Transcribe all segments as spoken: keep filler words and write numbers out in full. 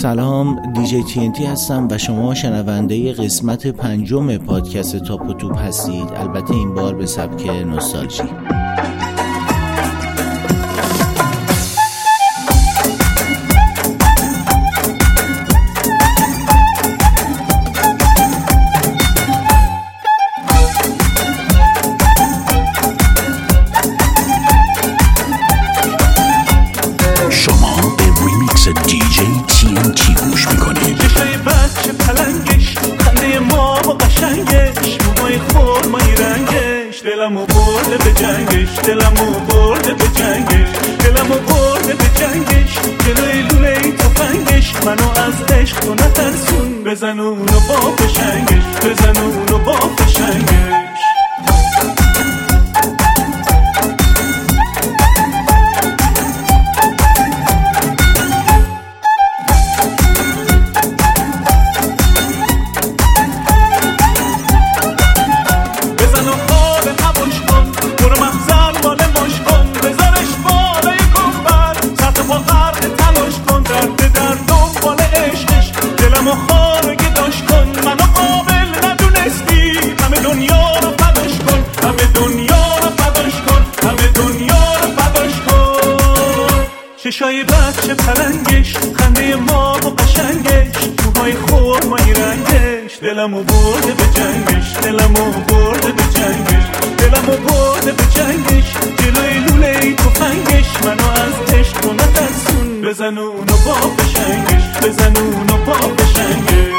سلام، دیجی تی ان تی هستم و شما شنونده قسمت پنجم پادکست تاپ و توپ هستید. البته این بار به سبک نوستالژی. دلمو برده به جنگش دلمو برده به جنگش دلمو برده به جنگش جلوی لوله تفنگش منو از عشق تو نترسون بزن اونو با فشنگش بزن اونو با فشنگش چشای بچه پلنگش خنده ما و قشنگش موهای خرمایی رنگش دلمو برده به جنگش دلمو برده به جنگش دلمو برده به جنگش جلوی لوله تفنگش منو از عشق تو نترسون بزن اونو با فشنگش بزن اونو با فشنگش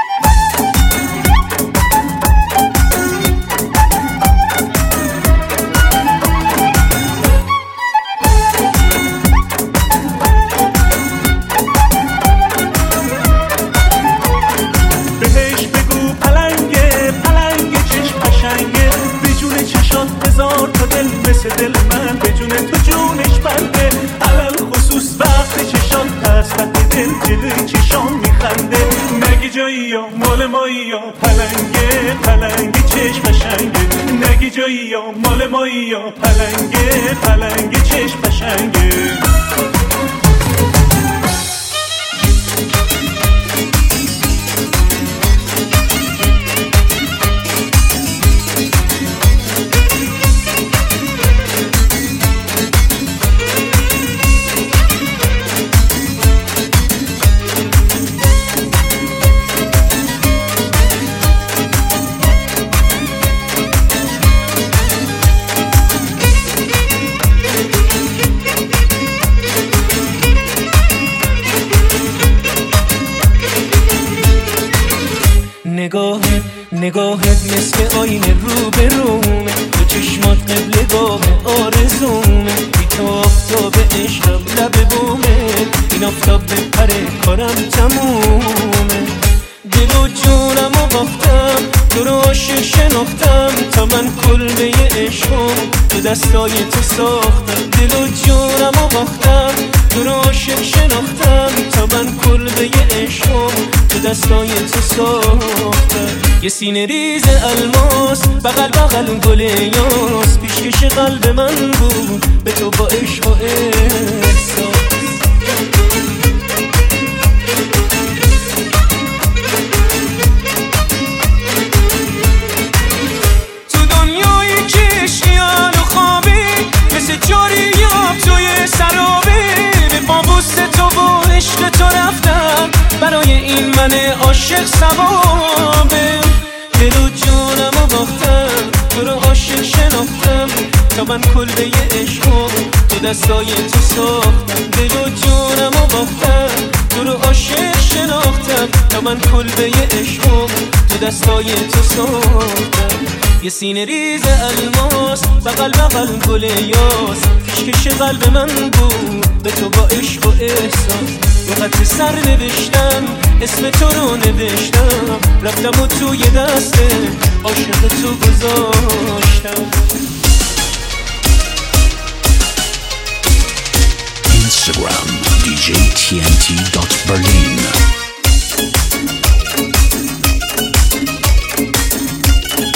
دل من به جون تو جونش بنده علل خصوص وقت چشان تسبت دل جلوی چشان میخنده نگی جایی یا مال مایی یا پلنگه پلنگه چشم قشنگه نگی جایی یا مال مایی یا پلنگه پلنگه چشم قشنگه نگاهت نگاهت مثل آینه رو به رومه تو چشمات قبلگاه آرزومه بی تو آفتاب عشقم لب بومه این آفتاب بپره کارم تمومه دل و جونم و باختم تو رو عاشق شناختم تا من کلبه عشقم تو دستای تو ساختم دل و جونم و باختم تو رو عاشق شناختم تا من کلبه عشقم تو دستای تو ساختم یه سینه ریز الماس بغل بغل گل یاس پیشکش قلب من بود به تو با عشق و احساس تو دنیایی که اشیان و خوابی مثل جاری یاب توی سرابی به پابوست تو با عشق تو رفتم برای این من عاشق ثوابه دل و جونم و باختم تو رو عاشق شناختم تا من کلبه عشقم تو دستای تو ساختم دل و جونم و باختم تو رو عاشق شناختم تا من کلبه عشقم تو دستای تو ساختم یه سینه ریز الماس بغل بغل گل یاس پیشکش قلب من بود به تو با عشق و احساس رو خط سر نوشتم اسم تو رو نوشتم رفتم و توی دست عاشق تو گذاشتم Instagram دی جی تی ان تی دات برلین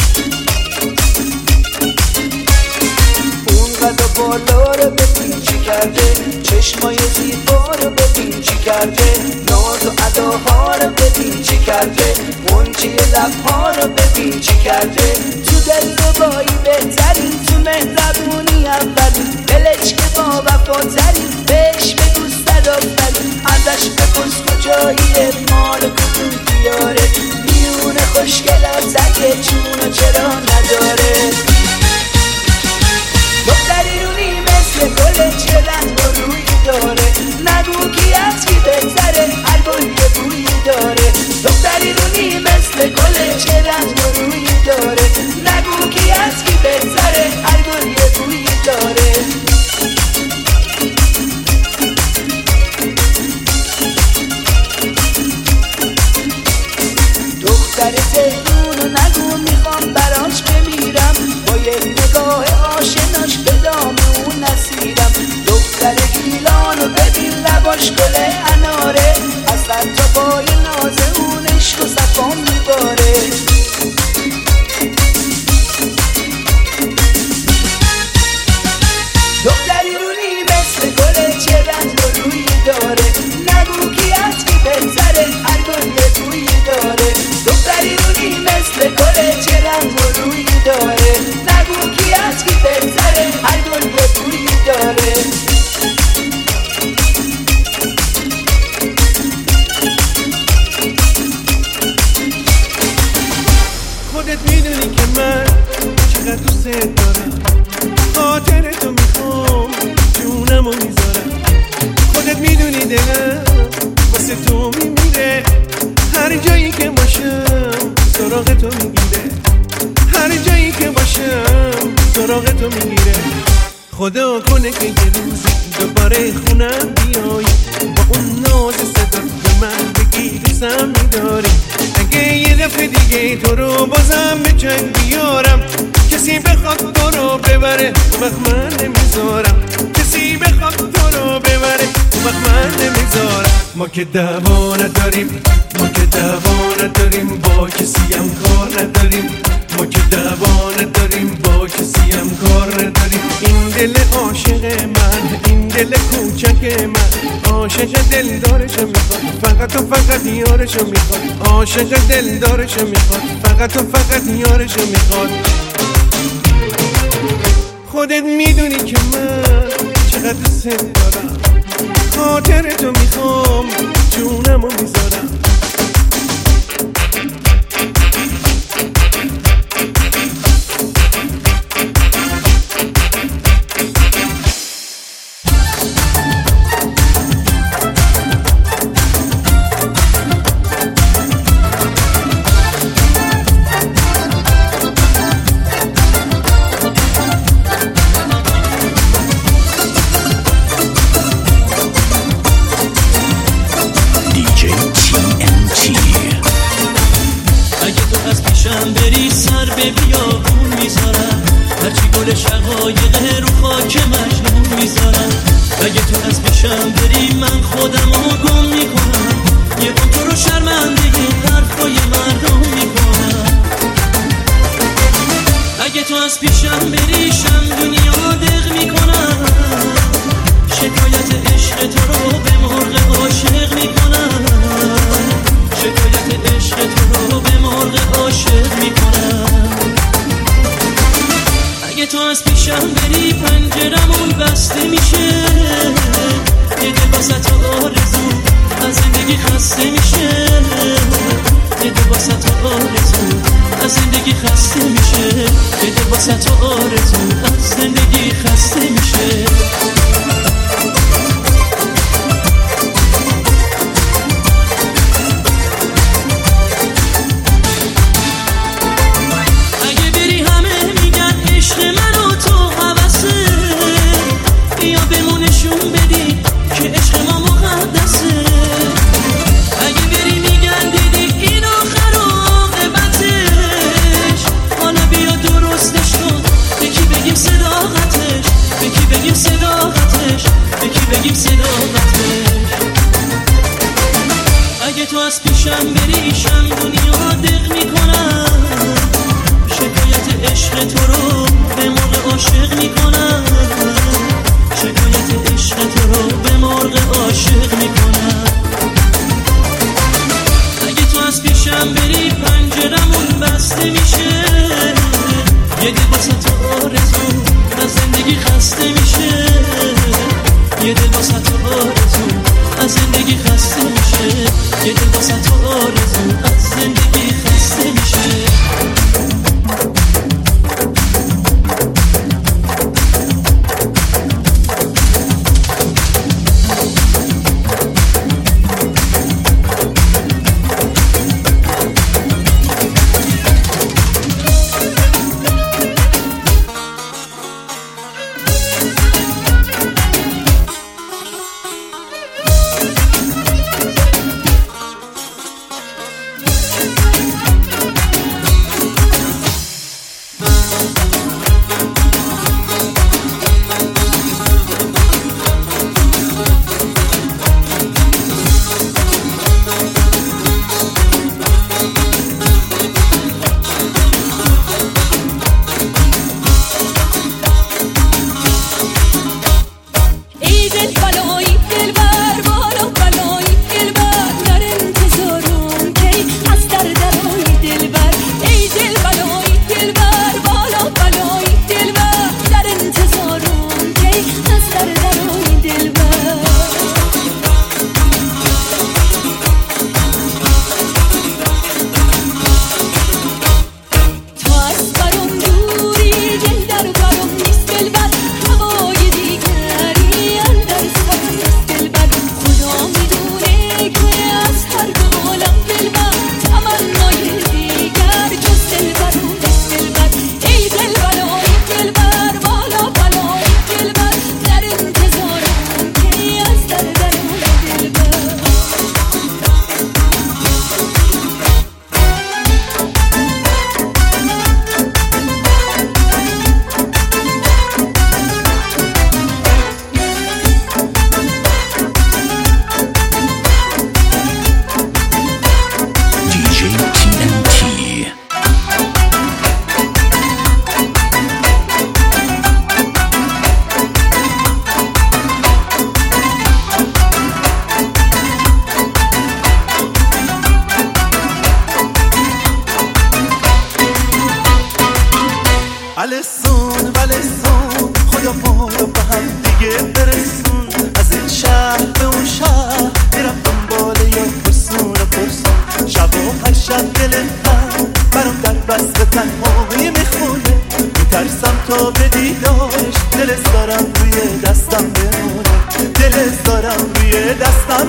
اون قد بالا رو به پیچی کرده، چشمای زیبا رو ببین چی کرده، ناز و اداها رو ببین چی کرده، غنچه لبها رو ببین چی کرده. تو دلربایی بهترین، تو مهربونی اولین، دلش که با وفاترین، بهش بگو صدافرین، ازش بپرس کجاییه، مال کدوم دیاره، میونه خوشگلات اگه چونو چرا نداره. دختری رونی مثل گل چه رنگ و روی داره، نگو کی از کی بهتره، هر گل یه بویی داره. دختری رونی مثل گل چه رنگ و روی داره، نگو کی از کی بهتره، هر گل یه بویی داره. دختر تهرونو نگو میخوام براش بمیرم، با یه نگاه آشناش به دام اون نسیرم. دختر گیلانو ببین لباش گل اناره، اصلا تا پای ناز اون عشق و صفا میباره. دختری رونی مثل گل چه رنگ و روی داره، نگو کی از کی بهتره، هر گل یه بویی داره. دختری رونی مثل گل چه رنگ و روی داره، نگو کی از کی بهتره، هر گل یه بویی داره. خودت میدونی که من چقدر دوست دارم، خاطر تو میخوام جونمو میذارم. خودت میدونی دلم واسه تو میمیره، هر جایی که باشم سراغ تو میگیره، هر جایی که باشم سراغ تو میگیره. خدا کنه که یه روزی دوباره خونم بیایی، با اون ناز صدا به من بگی دوستم میداری. اگه یه دفعه دیگه تو رو بازم به جنگ بیارم، کسی بخواد تو رو ببره وقت من نمیذارم، کسی بخواد تو رو ببره وقت من نمیذارم. ما که دعوا نداریم، ما که دعوا نداریم، با کسی هم کار نداریم، ما که دعوا نداریم، با کسی هم کار نداریم. این دل عاشق من، این دل کوچک من، عاشق دلدارشو میخواد، فقط و فقط یارشو میخواد، عاشق دلدارشو میخواد، فقط و فقط یارشو میخواد. خودت میدونی که من چقدر دوست دارم، خاطر تو میخوام جونمو میذارم. از پیشم بریشم دنیا دق میکنم، شکایت عشق تو رو به موقع عاشق میکنم، شکایت عشق یه دل واسه تو آرزو از زندگی خسته میشه، یه دل واسه تو آرزو از زندگی خسته میشه. ولسون ولسون خدا ما رو به هم دیگه برسون، از این شهر به اون شهر میرم دنبال یا پرسون و پرسون، شب و هر شب دل من برام در بست تنهایی میخونه، میترسم تا به دیدارش دلت دارم روی دستم بمونه، دلت دارم روی دستم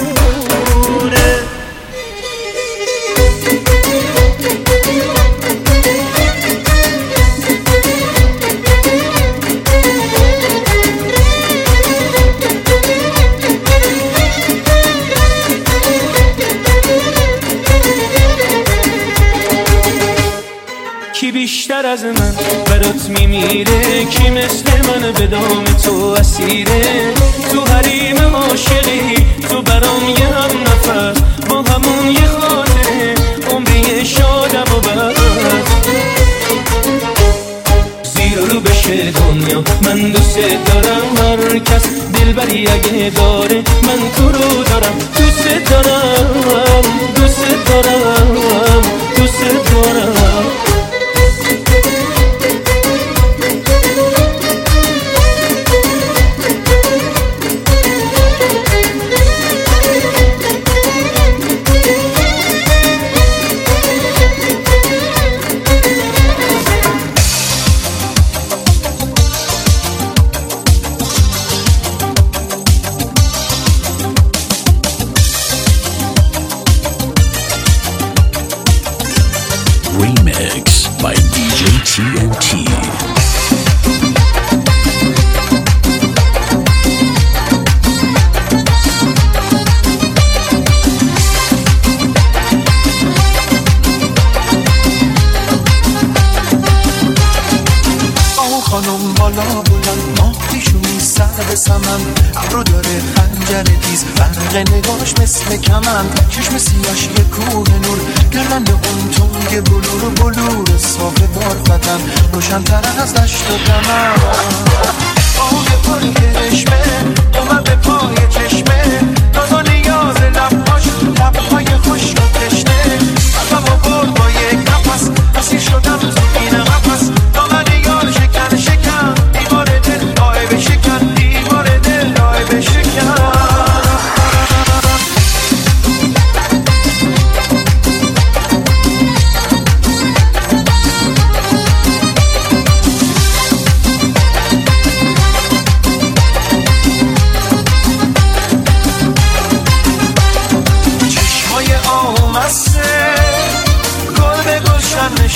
بمونه. کی بیشتر از من برات میمیره، کی مثل من به دام تو اسیره، تو حریم عاشقی تو برام یه هم نفس، با همون یه خاطره عمری شادم و بد، زیر رو بشه دنیا من دوست دارم، هر کس دلبری اگه داره من تو رو دارم، دوست دارم دوست دارم دوست دارم. Remix by دی جی تی ان تی. خانم بالا بلند ماه پیشونی سر به سمن، ابرو داره خنجر تیز برق نگاش مثل کمن، چشم سیاش یه کوه نور گردن اون تنگ بلور و بلور صاف بارفتن روشن تر از دشت و دمن، آه پای چشمه اومد به پای چشمه دادا نیاز لبهاش لبهای خوش و تشنه، قلبم و برد با یک نفس اسیر شدم تو این قفس، دامن یار شکن شکن دیوار دل آه بشکن دیوار دل آه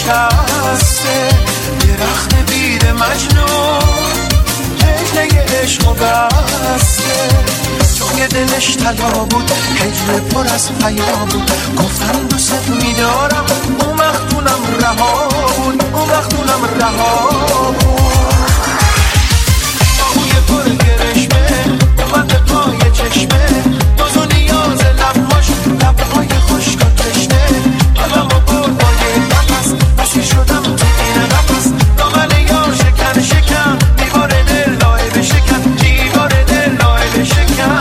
شکسته، درخت بید مجنون هجله عشق و بسته. توی دلش طلا بود، هجله پر از حیا بود، گفتم دوست میدارم، اون وقتونم رها بود، اون وقتونم رها بود. آهوی پر گرشمه اومد پای چشمه، باز و نیاز لبهاش، لبهای خشک و تشنه. آدم و بردای نفس، بسی شدم تو این نفس، دامن یار شکن شکن، دیوار دل لای بشکن، دیوار دل لای بشکن.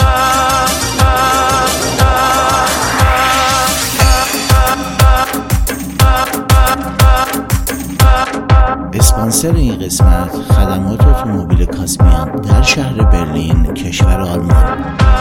اسپانسر این قسمت خدمات اتومبیل کاسپیان در شهر برلین، کشور آلمان.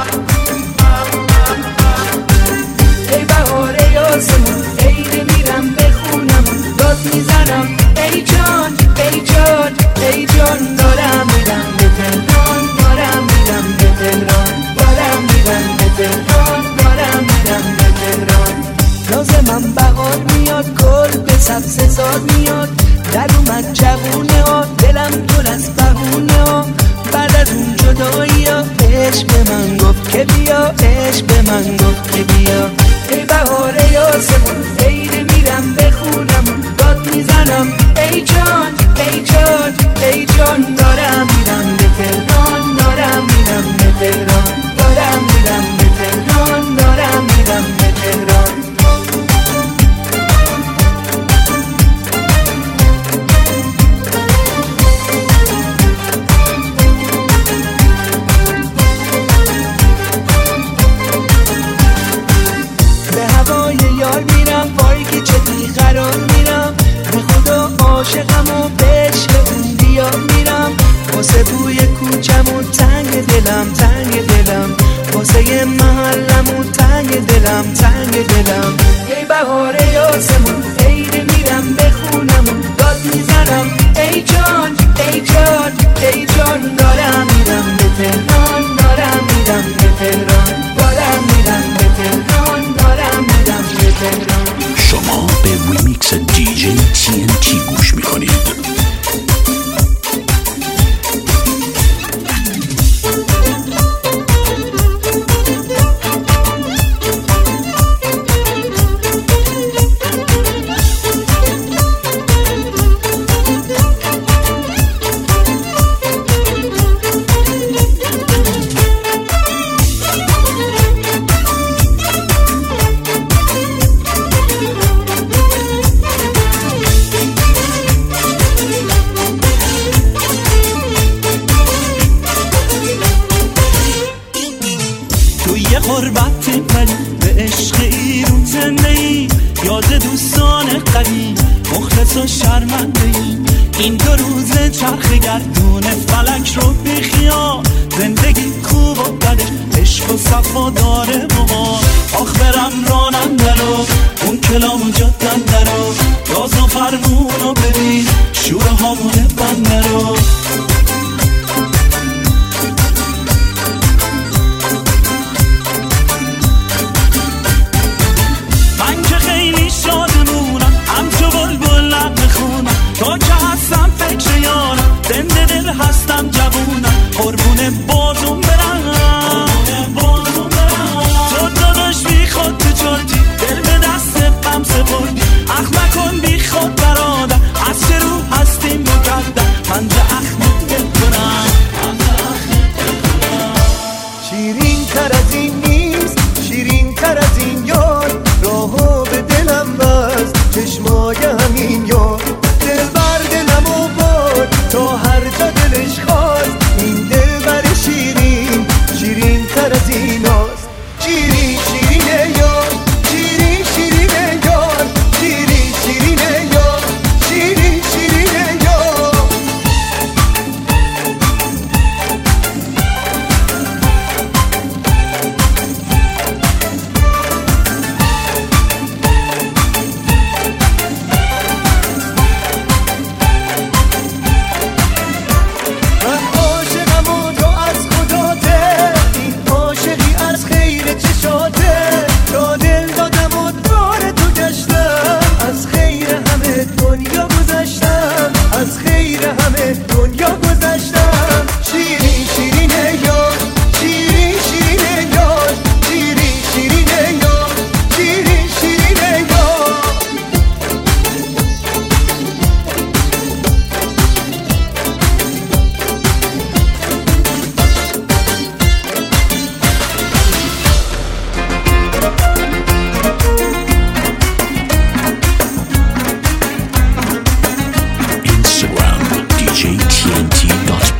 ای بهاره یاسمون، ای میرم بخونم، داد میزنم ای جان ای جان ای جان. دارم میرم به تهران، دارم میرم به تهران، دارم میرم به تهران، دارم میرم به تهران. لازمم بهار میاد، گل به سبززار میاد، در اومد جوونه ها، دلم پر از بهونه ها. بعد از اون جدایی ها عشق به من گفت که بیا، عشق به من گفت که بیا. ای بهاره یاسمون، عیده میرم بخونم، داد میزنم ای جان ای جان ای جان. دارم میرم به تهران، دارم میرم به تهران، دارم میرم به تهران، دارم میرم به تهران. عاشقم و به عشق اون بیا میرم، واسه بوی کوچم و تنگ دلم تنگ دلم، واسه محلم و تنگ دلم تنگ دلم. ای بهاره یاسمون، عیده میرم بخونم و داد میزنم ای جان ای جان ای جان. دارم میرم به تهران، دارم میرم به تهران، دارم میرم به تهران، دارم میرم به تهران. شما به ریمیکس دیجی تی ان تی گوش میکنید. این دو روز چرخ گردون فلک رو بیخیال، زندگی کوب و بدش، عشق و صفا داره بما. آخ برم راننده رو، اون کلام جادنده رو، راز و فرمون رو ببین، شوره هامونه بنده رو. من که خیلی شادمونم، همچو بلبل لب میخونم، تا که هستم فکر یارم، زنده دل هستم جوونم، قربون بازم برم، قربون بازم برم. تو داداش بی خود تو چالتی، دل به دست غم سپردی، اخ مکن بی خود برادر، از چه رو هستیم مقدر، من جا اخمت دل کنم، من جا اخمت دل کنم. شیرین تر از این نیست، شیرین تر از این یار، راهو به دلم بست، چشمای همین یار. دل بر دلم و باد، تا هر جا دلش خواست، این دل بر شیرین، شیرین تر از این هاست. شیرین شیرین یار، شیرین شیرین یار، شیرین شیرین یار، شیرین شیرین یار.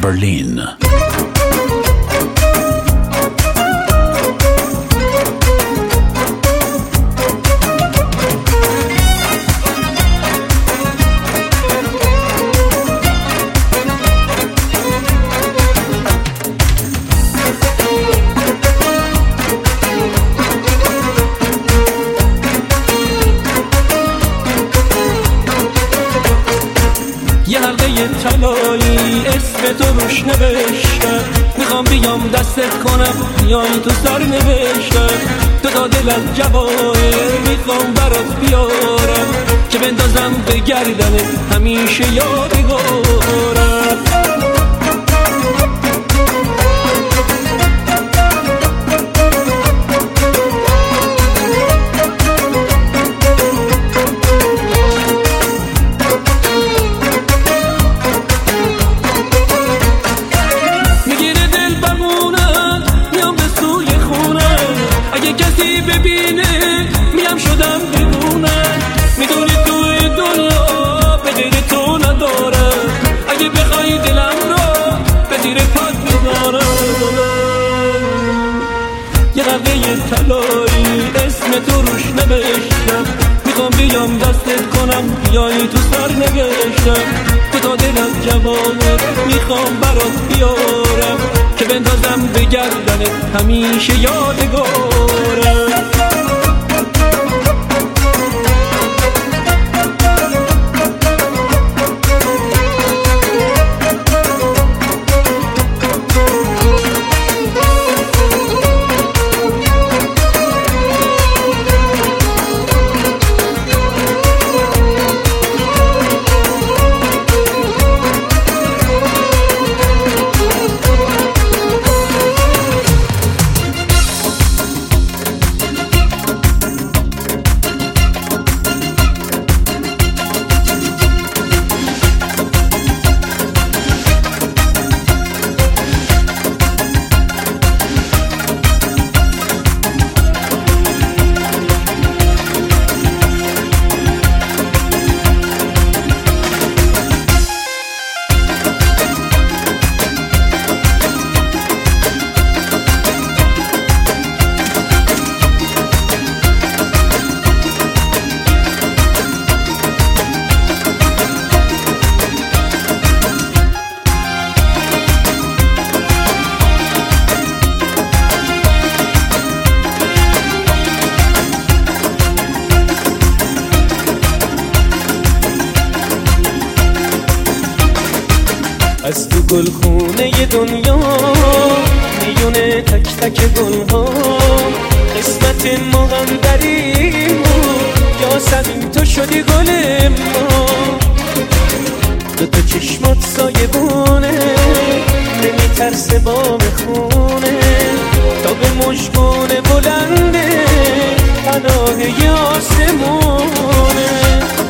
Berlin. یه حلقه طلایی اسم تو روش نوشتم، میخوام بیام دستت کنم بیای تو سر نوشتم. تو تا دل از جواهر میخوام برات بیارم که بندازم به گردنت همیشه یادگارم. طلایی اسم تو روش نوشتم، میخوام بیام دستت کنم بیایی تو سر نوشتم. تو تا دل از جوانت میخوام برات بیارم که بندازم به گردنت همیشه یادگارم. از تو گلخونه دنیا میونه تک تک گلها، قسمت ما هم بریم یا سمین تو شدی گل ما. دو تا چشمات سایه بونه نمیترسه بام خونه، تا به مشکون بلنده پناه ی آسمونه.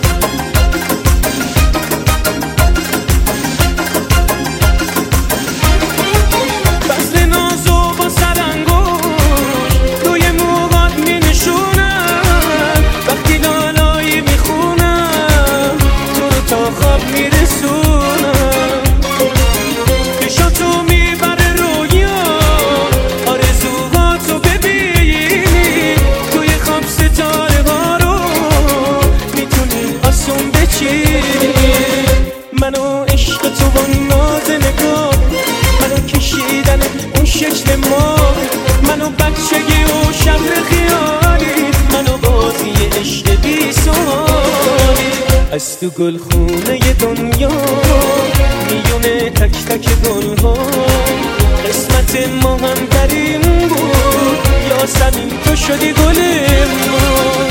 منو عشق تو با ناز نگاه، منو کشیدن اون شکل ما، منو بچگی و شهر خیالی، منو بازی عشق بی سوالی. از تو گلخونه دنیا میونه تک تک گلها، قسمت ما هم در این بود یا سمین تو شدی گل ما.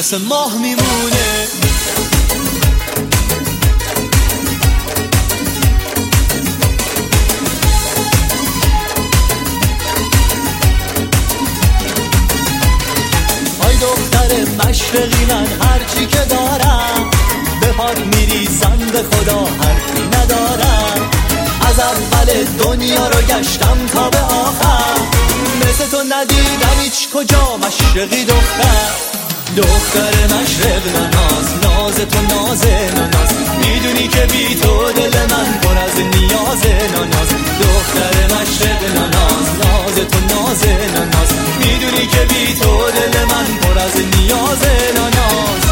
مثل ماه میمونه. آی دختر مشرقی من هرچی که دارم به پات میریزم به خدا حرفی ندارم. از اول دنیا رو گشتم تا به آخر مثل تو ندیدم هیچ کجا مشرقی دختر. دختر مشرق ناز ناز تو ناز ناز میدونی که بی تو دل من پر از نیاز ناز. دختر مشرق ناز ناز تو ناز ناز میدونی که بی تو دل من پر از نیاز ناز.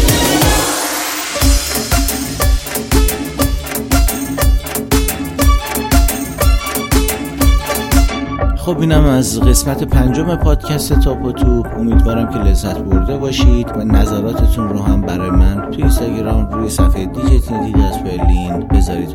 خب اینم از قسمت پنجم پادکست تاپ و توپ. امیدوارم که لذت برده باشید و نظراتتون رو هم برای من توی اینستاگرام روی صفحه دیجی تی ان تی دات برلین بذارید.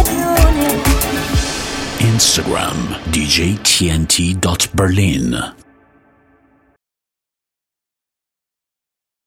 Instagram D J T N T dot Berlin